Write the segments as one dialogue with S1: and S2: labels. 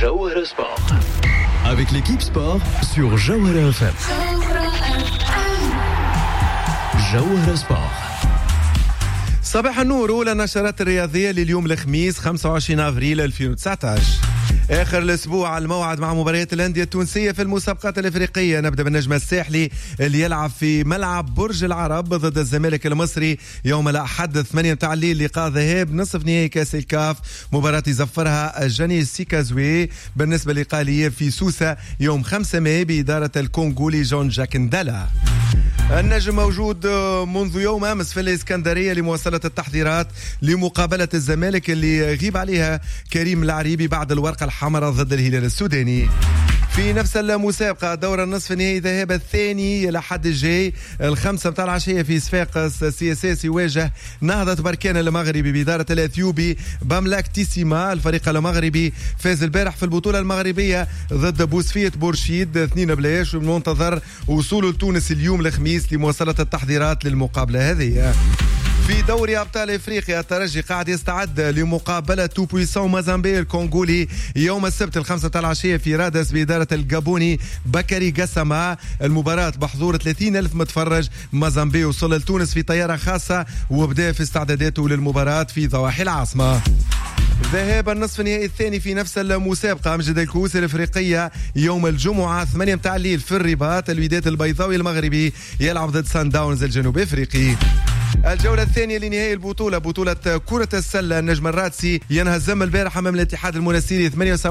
S1: Jawhara Sport. Avec l'équipe sport sur Jawhara FM. Jawhara Sport.
S2: صباح النور. أولى النشرات الرياضية لليوم الخميس 25 أفريل 2019. آخر الأسبوع الموعد مع مباريات الأندية التونسية في المسابقات الإفريقية. نبدأ بالنجم الساحلي اللي يلعب في ملعب برج العرب ضد الزمالك المصري يوم الأحد 8 متاع الليل، لقاء ذهاب نصف نهائي كأس الكاف، مباراة يزفرها جاني سيكازوي. بالنسبة للقاء الإياب في سوسة يوم 5 ماي بإدارة الكونغولي جون جاك ندالا. النجم موجود منذ يوم أمس في الإسكندرية لمواصلة التحضيرات لمقابلة الزمالك اللي يغيب عليها كريم العريبي بعد الورقة الحمراء ضد الهلال السوداني. في نفس المسابقة دور النصف النهائي ذهاب الثاني لحد الجاي 5 متاع العشية في صفاقس، سي اس اس يواجه نهضة بركان المغربي بإدارة الأثيوبي باملاك تيسيما. الفريق المغربي فاز البارح في البطولة المغربية ضد بوسفية بورشيد 2-0، ومنتظر وصوله لتونس اليوم الخميس لمواصلة التحضيرات للمقابلة هذه. في دوري أبطال إفريقيا الترجي قاعد يستعد لمقابلة تو بويسون مازامبي الكونغولي يوم السبت 5 متاع العشية في رادس بإدارة الجابوني بكري قسما. المباراة بحضور 30,000 متفرج. مازامبي وصل لتونس في طيارة خاصة وبدأ في استعداداته للمباراة في ضواحي العاصمة. ذهاب النصف النهائي الثاني في نفس المسابقة أمجد الكؤوس الإفريقية يوم الجمعة 8 متاع الليل في الرباط. الوداد البيضاوي المغربي يلعب ضد سان داونز الجنوب إفريقي. الجولة الثانية لنهائي البطولة، بطولة كرة السلة، النجم الرادسي ينهزم البارحة أمام الاتحاد المنستيري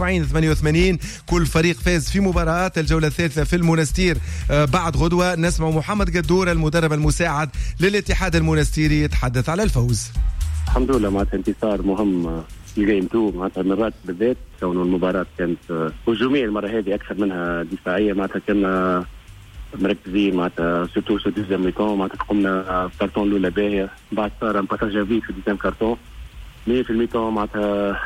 S2: 78-88. كل فريق فاز في مباراة. الجولة الثالثة في المنستير بعد غدوة. نسمع محمد قدور المدرب المساعد للاتحاد المنستيري يتحدث على الفوز.
S3: الحمد لله معناتها انتصار مهم في الجيم 2 معناتها مرات بالذات، كون المباراة كانت هجومية المرة هذه أكثر منها دفاعية. معناتها كنا مركزين معناتها سورتو سو دوزيام ميكون، معناتها قمنا الكارتون الأولى باهية، بعد صار باساج في الدوزيام كارتون. مي في الميكون معناتها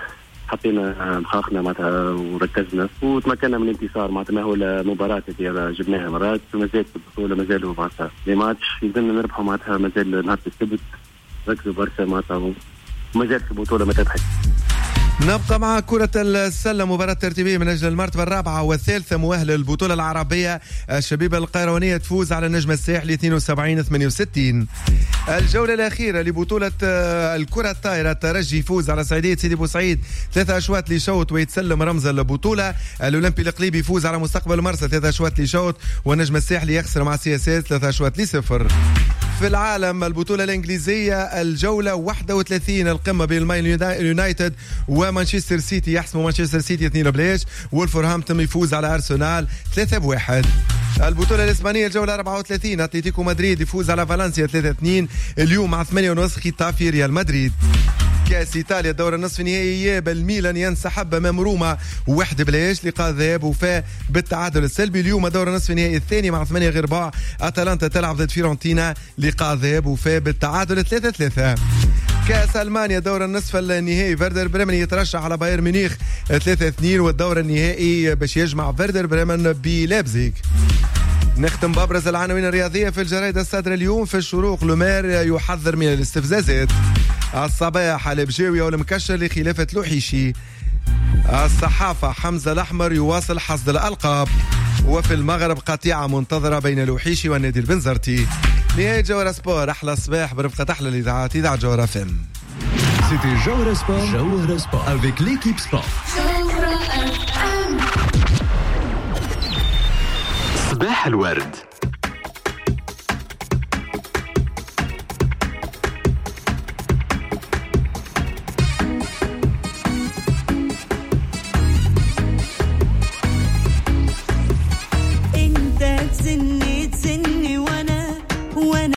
S3: حطينا مخاخنا معناتها وركزنا وتمكنا من الانتصار. معناتها ما هو المباراة اللي جبناها مرات ومازال في البطولة مازالوا معناتها لي ماتش يلزمنا نربحوا، معناتها مازال نهار السبت ركزوا برشا معناتها ومازال في البطولة ما تربحت.
S2: نبقى مع كرة السلة، مباراة ترتيبية من أجل المرتبة الرابعة والثالثة مؤهلة للبطولة العربية. الشبيبة القيروانية تفوز على النجم الساحلي 72-68. الجولة الأخيرة لبطولة الكرة الطائرة، الترجي يفوز على سعيدية سيدي بوسعيد 3 أشواط لشوط ويتسلم رمز البطولة. الأولمبي الإقليمي يفوز على مستقبل مرسى 3 أشواط لشوط، والنجم الساحلي يخسر مع سي اس اس 3 أشواط ل0. في العالم البطولة الإنجليزية الجولة 31، القمة بين المان يونايتد ومانشستر سيتي. يحسم مانشستر سيتي 2-0، وولفرهامبتون يفوز على أرسنال 3-1. البطولة الإسبانية الجولة 34، أتلتيكو مدريد يفوز على فالنسيا 3-2 اليوم مع 8:30 خطافي ريال مدريد. كأس إيطاليا دور النصف النهائي إياب الميلان ينسحب أمام روما 1-0، لقاء ذهاب وفاء بالتعادل السلبي. اليوم دور النصف النهائي الثاني مع 8-4 أتلانتا تلعب ضد فيرونتينا، لقاء ذهاب وفاء بالتعادل 3-3. كأس ألمانيا دور النصف النهائي فيردر بريمن يترشح على بايرن ميونخ 3-2، والدور النهائي باش يجمع فيردر بريمن بليبزيغ. نختم بأبرز العناوين الرياضية في الجرائد الصادرة اليوم. في الشروق لومير يحذر من الاستفزازات. الصباح البجاوي والمكشر لخلافة لوحيشي. الصحافة حمزة الأحمر يواصل حصد الألقاب. وفي المغرب قطيعة منتظرة بين لوحيشي والنادي البنزرتي. نهاية جوهرة سبور، أحلى صباح برفقة أحلى الإذاعات، إذاعة جوهرة فم.
S1: C'était Jawhara Sport. Jawhara Sport avec l'équipe sport. صباح الورد.